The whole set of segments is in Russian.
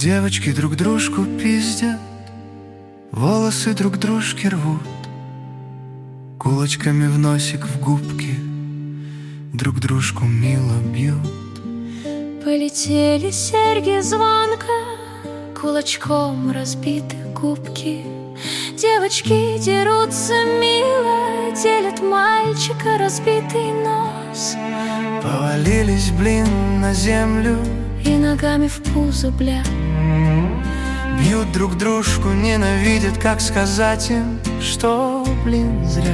Девочки друг дружку пиздят, волосы друг дружке рвут, кулачками в носик, в губки друг дружку мило бьют. Полетели серьги звонко, кулачком разбиты губки. Девочки дерутся мило, делят мальчика разбитый нос. Повалились, блин, на землю и ногами в пузо, бля. Бьют друг дружку, ненавидят, как сказать им, что, блин, зря.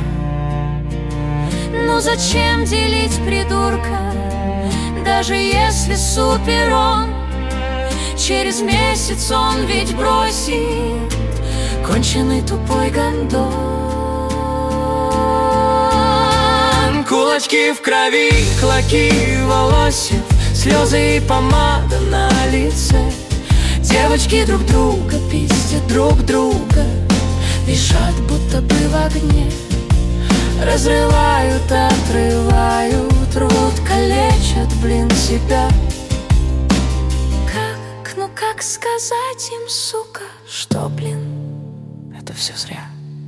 Ну зачем делить придурка, даже если супер он? Через месяц он ведь бросит конченый тупой гондон. Кулачки в крови, клоки волосьев, слезы и помада на лице. Девочки друг друга пиздят друг друга, визжат, будто бы в огне. Разрывают, отрывают, рвут, калечат, блин, себя. Как сказать им, сука, что, блин, это все зря?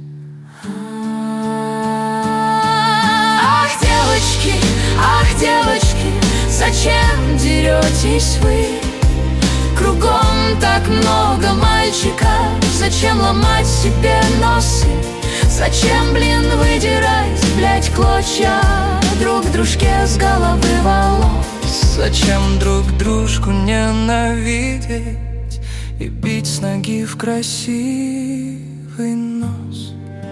Ах, девочки, зачем деретесь вы? Кругом так много мальчиков, зачем ломать себе носы? Зачем, блин, выдирать, блять, клочья друг дружке с головы волос? Зачем друг дружку ненавидеть и бить с ноги в красивый нос?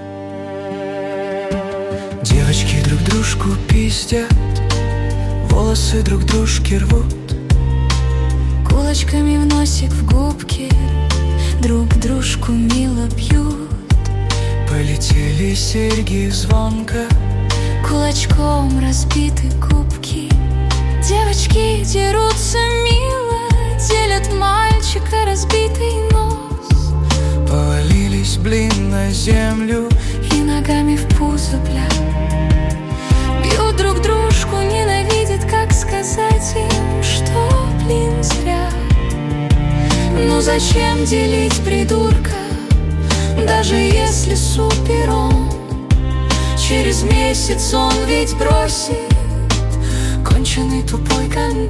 Девочки друг дружку пиздят, волосы друг дружке рвут, кулачками в носик, в губки друг дружку мило бьют. Полетели серьги звонко, кулачком разбиты губки. Девочки дерутся мило, делят мальчика разбитый нос. повалились, блин, на землю и ногами в пузо, бля. Бьют друг дружку, ненавидят, как сказать им, что, блин, зря. Ну зачем делить придурка, даже если супер он? Через месяц он ведь бросит конченый тупой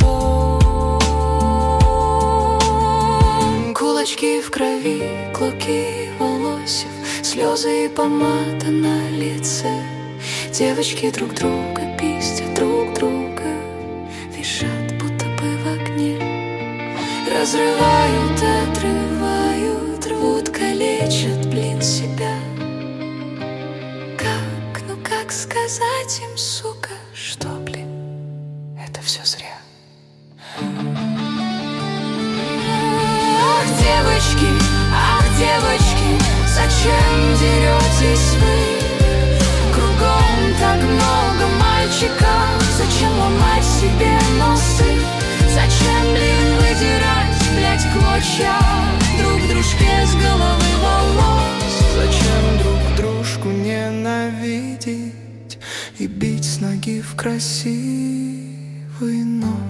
гондон. Кулачки в крови, клоки волосьев, слезы и помада на лице. Девочки друг друга пиздят друг друга, визжат, будто бы в огне. Разрывают, отрывают, рвут, калечат, блин, себя. Как сказать им, сука, что, блин, это все зря? Ах, девочки, зачем деретесь вы? Кругом так много мальчиков, зачем ломать себе носы? Зачем, блин, выдирать, блять, клочья друг дружке с головы волос? Зачем друг дружку ненавидеть и бить с ноги в красивый нос?